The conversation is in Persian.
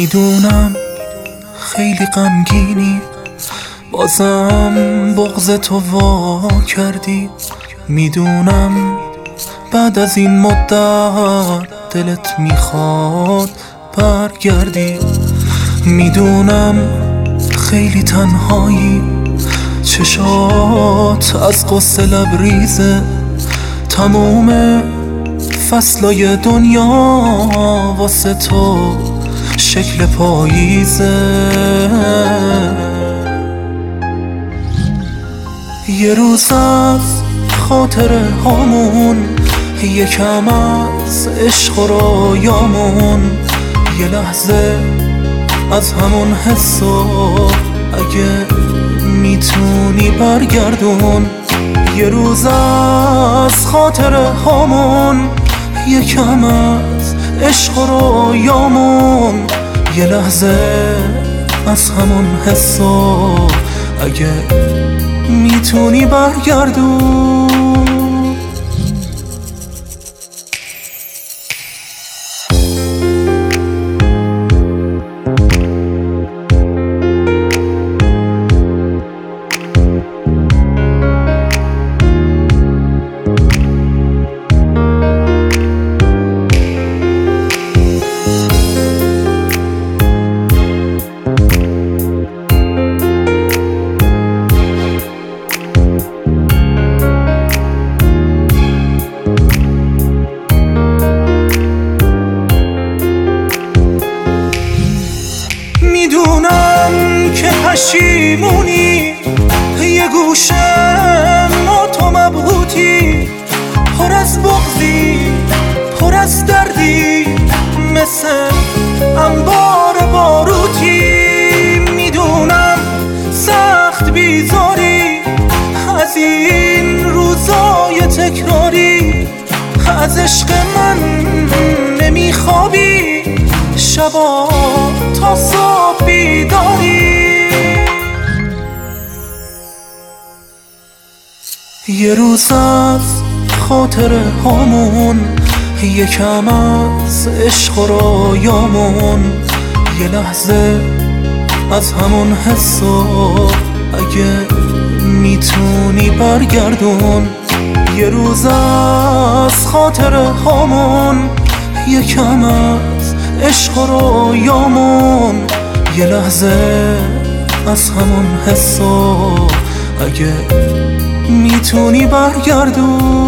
میدونم خیلی غمگینی، بازم بغض تو وا کردی. میدونم بعد از این مدت دلت میخواد برگردی. میدونم خیلی تنهایی، چشات از قصه لبریزه، تموم فصلای دنیا واسه تو شکل پاییزه. یه روز از خاطره هامون، یکم از عشق و رویامون، یه لحظه از همون حسا اگه میتونی برگردون. یه روز از خاطره هامون، یکم از عشق و رویامون، یه لحظه از همون حسا اگه میتونی برگردون. میدونم که پشیمونی، یه گوشه ما تو مبهوتی، پر از بغضی پر از دردی، مثل انبار باروتی. میدونم سخت بیزاری از این روزای تکراری، از عشق من نمیخوابی، شبا تا صبح بیداری. یه روز از خاطره هامون، یکم از عشق و رویامون، یه لحظه از همون حسا اگه میتونی برگردون. یه روز از خاطره هامون، یکم از عشق و رویامون، یه لحظه از همون حسا اگه میتونی برگردون.